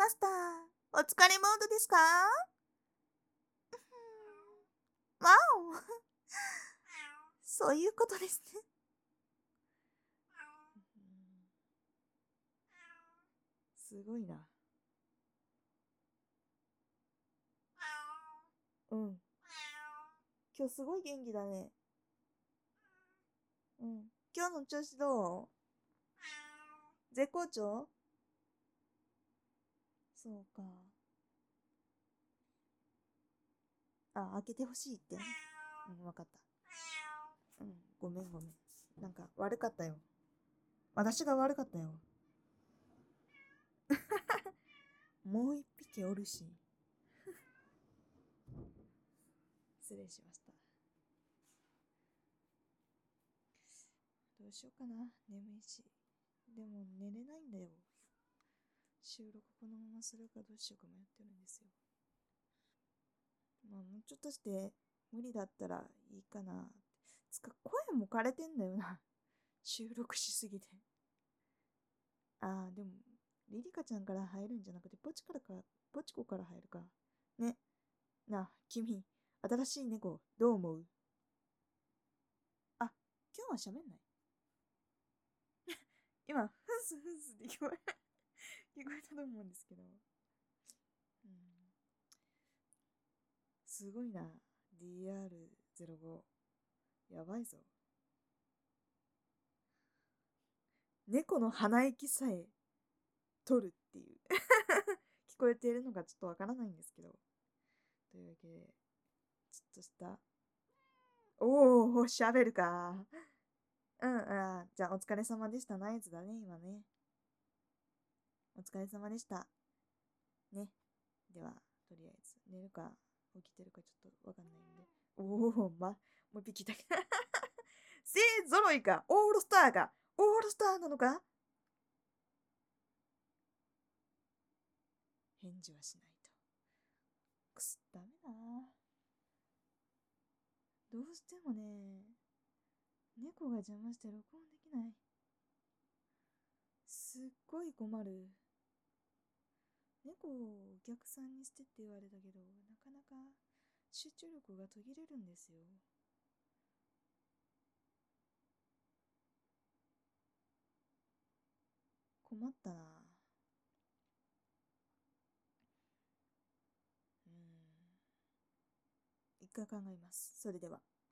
マスター、お疲れモードですか？わおそういうことですね。すごいな。うん。今日すごい元気だね。うん。今日の調子どう？絶好調？そうか。あ、開けてほしいって。うん、わかった。うん、ごめんごめん。なんか悪かったよ。私が悪かったよ。もう一匹おるし。失礼しました。どうしようかな。眠いし。でも寝れないんだよ。収録このままするかどうしようか迷ってるんですよ。まあもうちょっとして無理だったらいいかな。つか声も枯れてんだよな。収録しすぎて。ああ、でも、リリカちゃんから入るんじゃなくて、ポチコから入るか。ね。なあ、君、新しい猫、どう思う？あ、今日は喋んない？今、フンスフンスって聞こえたと思うんですけど。うん、すごいな。DR05。やばいぞ。猫の鼻息さえ取るっていう聞こえているのがちょっとわからないんですけど。というわけで、ちょっとした、おー、喋るか。うん、じゃあお疲れ様でしたナイツだね、今ね。お疲れ様でした。ね。では、とりあえず、寝るか起きてるかちょっとわかんないんで。おー、もう一匹だけ。勢揃いか、オールスターか、オールスターなのか？返事はしないと。ダメだな。どうしてもね、猫が邪魔して録音できない。すっごい困る。猫をお客さんにしてって言われたけど、なかなか集中力が途切れるんですよ。困ったな。一回考えます。それでは。